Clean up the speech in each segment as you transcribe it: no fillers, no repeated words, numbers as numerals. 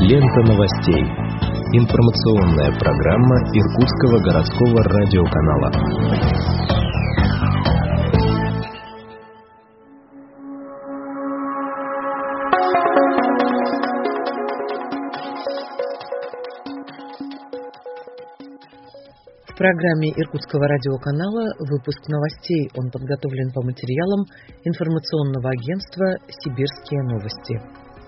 Лента новостей. Информационная программа Иркутского городского радиоканала. В программе Иркутского радиоканала выпуск новостей. Он подготовлен по материалам информационного агентства «Сибирские новости».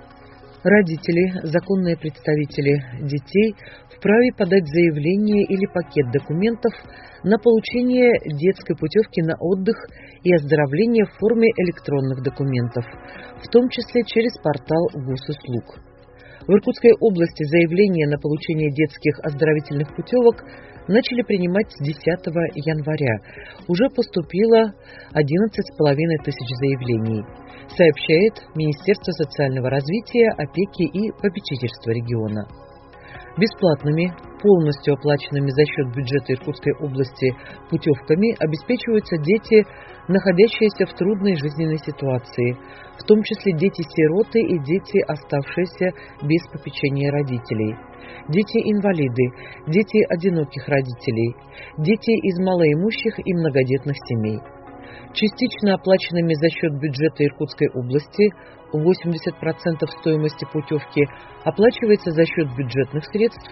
Родители, законные представители детей вправе подать заявление или пакет документов на получение детской путевки на отдых и оздоровление в форме электронных документов, в том числе через портал Госуслуг. В Иркутской области заявления на получение детских оздоровительных путевок начали принимать с 10 января. Уже поступило 11,5 тысяч заявлений, сообщает Министерство социального развития, опеки и попечительства региона. Бесплатными, полностью оплаченными за счет бюджета Иркутской области путевками обеспечиваются дети, находящиеся в трудной жизненной ситуации, в том числе дети-сироты и дети, оставшиеся без попечения родителей, дети-инвалиды, дети одиноких родителей, дети из малоимущих и многодетных семей. Частично оплаченными за счет бюджета Иркутской области 80% стоимости путевки оплачивается за счет бюджетных средств,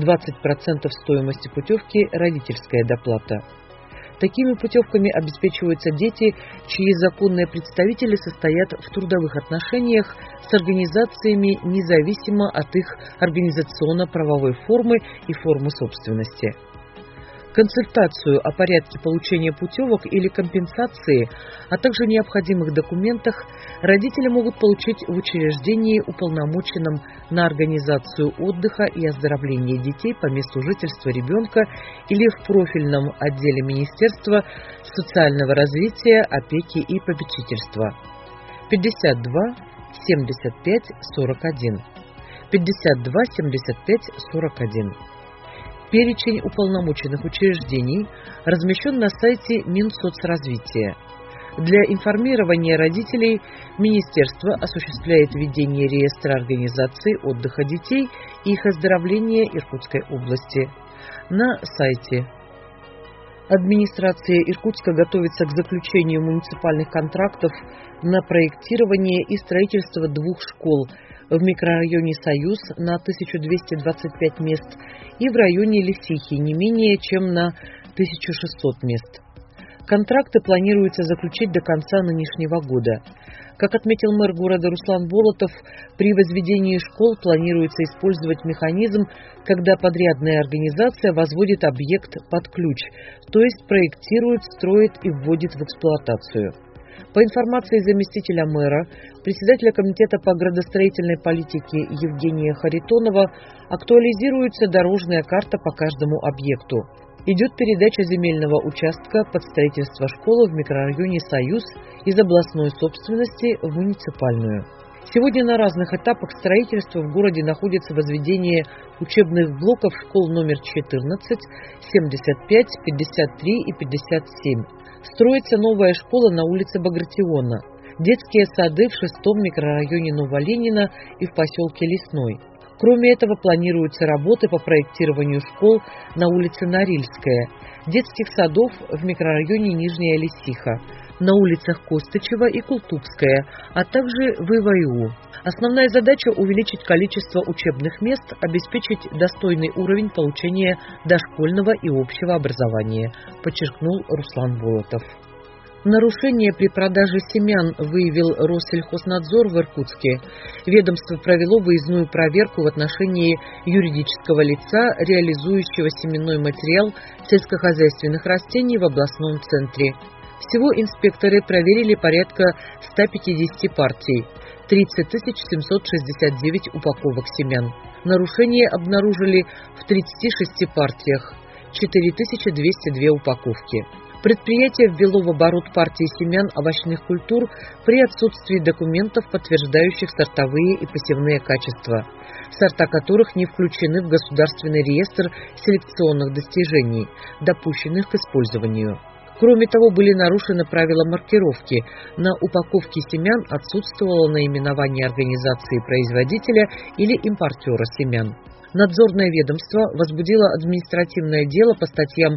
20% стоимости путевки – родительская доплата. Такими путевками обеспечиваются дети, чьи законные представители состоят в трудовых отношениях с организациями независимо от их организационно-правовой формы и формы собственности. Консультацию о порядке получения путевок или компенсации, а также необходимых документах родители могут получить в учреждении, уполномоченном на организацию отдыха и оздоровления детей по месту жительства ребенка или в профильном отделе Министерства социального развития, опеки и попечительства. 52 75 41. 52 75 41. Перечень уполномоченных учреждений размещен на сайте Минсоцразвития. Для информирования родителей Министерство осуществляет ведение реестра организаций отдыха детей и их оздоровления Иркутской области на сайте. Администрация Иркутска готовится к заключению муниципальных контрактов на проектирование и строительство 2 школ в микрорайоне Союз на 1225 мест и в районе Лисихи не менее чем на 1600 мест. Контракты планируется заключить до конца нынешнего года. Как отметил мэр города Руслан Болотов, при возведении школ планируется использовать механизм, когда подрядная организация возводит объект под ключ, то есть проектирует, строит и вводит в эксплуатацию. По информации заместителя мэра, председателя комитета по градостроительной политике Евгения Харитонова, актуализируется дорожная карта по каждому объекту. Идет передача земельного участка под строительство школы в микрорайоне Союз из областной собственности в муниципальную. Сегодня на разных этапах строительства в городе находится возведение учебных блоков школ номер 14, 75, 53 и 57. Строится новая школа на улице Багратиона, детские сады в 6-м микрорайоне Новоленина и в поселке Лесной. Кроме этого, планируются работы по проектированию школ на улице Норильская, детских садов в микрорайоне Нижняя Лисиха, на улицах Костычева и Култубская, а также в ИВАИУ. Основная задача – увеличить количество учебных мест, обеспечить достойный уровень получения дошкольного и общего образования, подчеркнул Руслан Болотов. Нарушение при продаже семян выявил Россельхознадзор в Иркутске. Ведомство провело выездную проверку в отношении юридического лица, реализующего семенной материал сельскохозяйственных растений в областном центре. Всего инспекторы проверили порядка 150 партий, 30 769 упаковок семян. Нарушения обнаружили в 36 партиях, 4202 упаковки. Предприятие ввело в оборот партии семян овощных культур при отсутствии документов, подтверждающих сортовые и посевные качества, сорта которых не включены в Государственный реестр селекционных достижений, допущенных к использованию. Кроме того, были нарушены правила маркировки. На упаковке семян отсутствовало наименование организации производителя или импортера семян. Надзорное ведомство возбудило административное дело по статьям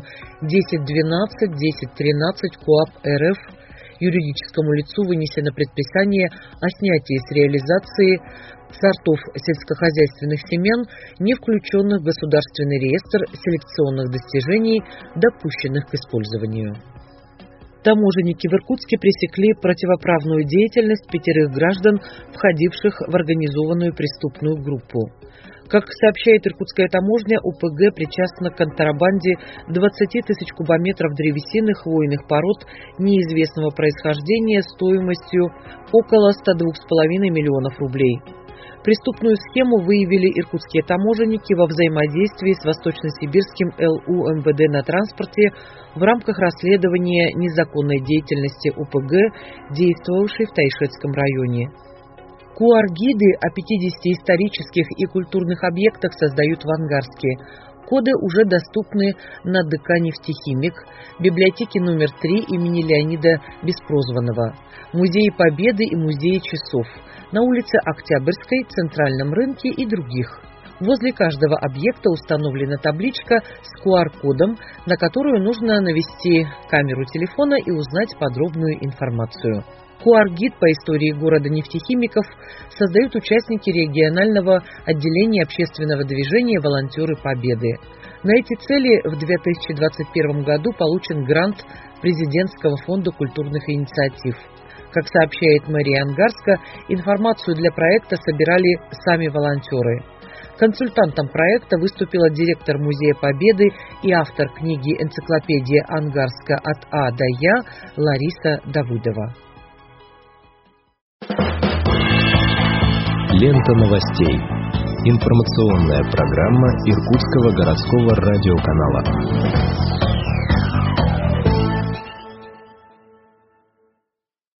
10.12, 10.13 КоАП РФ. Юридическому лицу вынесено предписание о снятии с реализации сортов сельскохозяйственных семян, не включенных в Государственный реестр селекционных достижений, допущенных к использованию. Таможенники в Иркутске пресекли противоправную деятельность 5 граждан, входивших в организованную преступную группу. Как сообщает иркутская таможня, ОПГ причастна к контрабанде 20 тысяч кубометров древесины хвойных пород неизвестного происхождения стоимостью около 102,5 миллионов рублей. Преступную схему выявили иркутские таможенники во взаимодействии с Восточно-Сибирским ЛУ МВД на транспорте в рамках расследования незаконной деятельности ОПГ, действовавшей в Тайшетском районе. QR-гиды о 50 исторических и культурных объектах создают в Ангарске. Коды уже доступны на ДК «Нефтехимик», библиотеке номер 3 имени Леонида Беспрозванного, Музее Победы и Музее часов, на улице Октябрьской, Центральном рынке и других. Возле каждого объекта установлена табличка с QR-кодом, на которую нужно навести камеру телефона и узнать подробную информацию. QR-гид по истории города нефтехимиков создают участники регионального отделения общественного движения «Волонтеры Победы». На эти цели в 2021 году получен грант Президентского фонда культурных инициатив. Как сообщает мэрия Ангарска, информацию для проекта собирали сами волонтеры. Консультантом проекта выступила директор Музея Победы и автор книги «Энциклопедия Ангарска от А до Я» Лариса Давыдова. Лента новостей. Информационная программа Иркутского городского радиоканала.